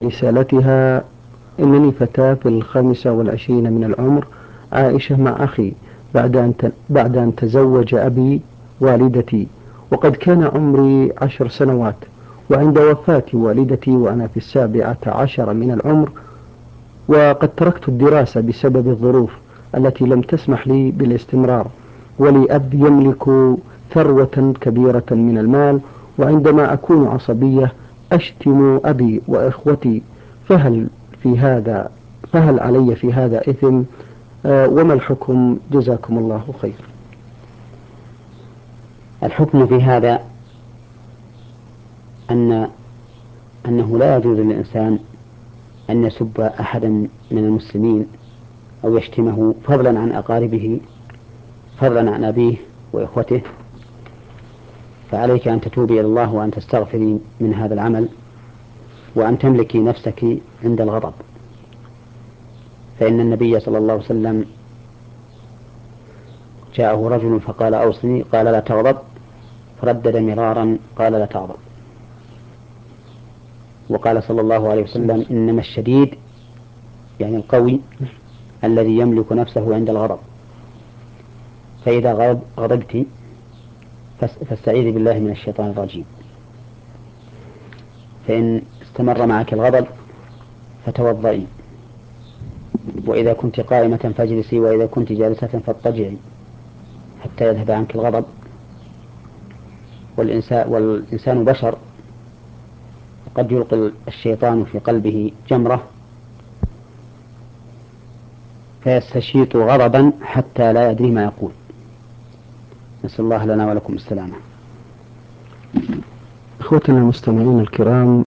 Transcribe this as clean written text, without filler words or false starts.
رسالتها: إنني فتاة في 25 من العمر، عائشة مع أخي، بعد أن تزوج أبي والدتي، وقد كان عمري 10 سنوات. وعند وفاة والدتي وأنا في 17 من العمر، وقد تركت الدراسة بسبب الظروف التي لم تسمح لي بالاستمرار. ولي أب يملك ثروة كبيرة من المال، وعندما أكون عصبية أشتم أبي وإخوتي. فهل في هذا فهل علي في هذا إثم؟ وما الحكم؟ جزاكم الله خير. الحكم في هذا أن أنه لا يجوز للإنسان أن يسب أحدا من المسلمين أو يشتمه، فضلا عن أقاربه، فضلا عن أبيه وإخوته. فعليك أن تتوبي إلى الله وأن تستغفري من هذا العمل، وأن تملكي نفسك عند الغضب. فإن النبي صلى الله عليه وسلم جاءه رجل فقال: أوصني. قال: لا تغضب. فردد مرارا: قال: لا تغضب. وقال صلى الله عليه وسلم: إنما الشديد، يعني القوي، الذي يملك نفسه عند الغضب. فإذا غضبت فاستعيذي بالله من الشيطان الرجيم. فإن استمر معك الغضب فتوضئي، وإذا كنت قائمة فاجلسي، وإذا كنت جالسة فاضطجعي حتى يذهب عنك الغضب. والإنسان بشر، قد يلقي الشيطان في قلبه جمرة فيستشيط غضبا حتى لا يدري ما يقول. نسأل الله لنا ولكم السلامة. إخوتنا المستمعين الكرام،